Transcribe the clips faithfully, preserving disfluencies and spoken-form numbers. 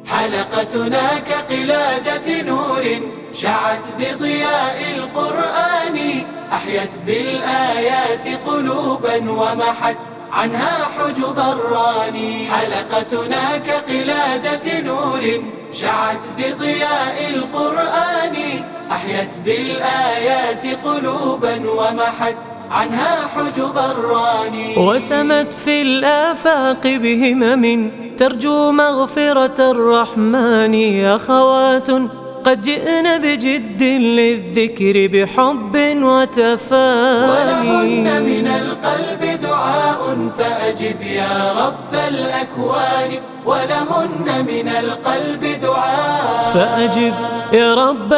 حلقتنا كقلادة نور شعت بضياء القرآن، أحيت بالآيات قلوبا ومحت عنها حجب الراني. حلقتنا كقلادة نور شعت بضياء القرآن، أحيت بالآيات قلوبا ومحت عنها حجب الراني. وسمت في الآفاق بهمم ترجو مغفرة الرحمن، أخوات قد جئن بجد للذكر بحب وتفاني. ولهن من القلب دعاء فأجب يا رب الأكوان، ولهن من القلب دعاء فأجب يا رب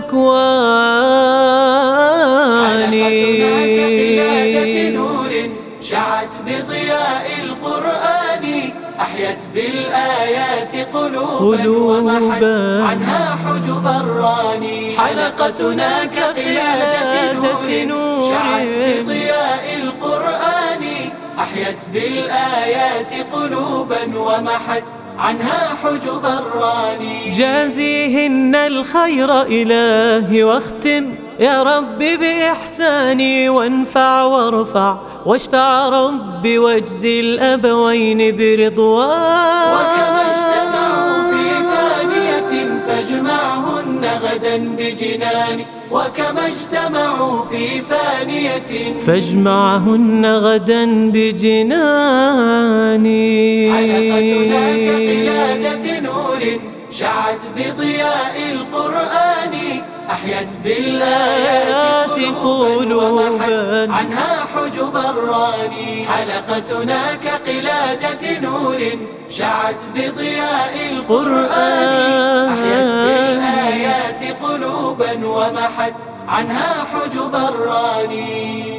الأكوان. حلقتنا كقلادة نور شعت بضياء القرآن، أحيت بالآيات قلوبا ومحت عنها حجب الراني. حلقتنا كقلادة نور شعت بضياء القرآن، أحيت بالآيات قلوبا ومحت عنها حجب الراني. جازيهن الخير إلهي واختم يا رب بإحساني، وانفع وارفع واشفع ربي واجزي الأبوين برضواني. وكما اجتمعوا في فانية فاجمعهن غدا بجنان، وكما اجتمعوا في فانية فاجمعهن غدا بجناني. حلقتنا كقلادة نور شعت بضياء القرآن، أحيت بالآيات قلوبا ومحت عنها حجب الراني. حلقتنا كقلادة نور شعت بضياء القرآن، أحيت بالآيات قلوبا ومحت عنها حجب الراني.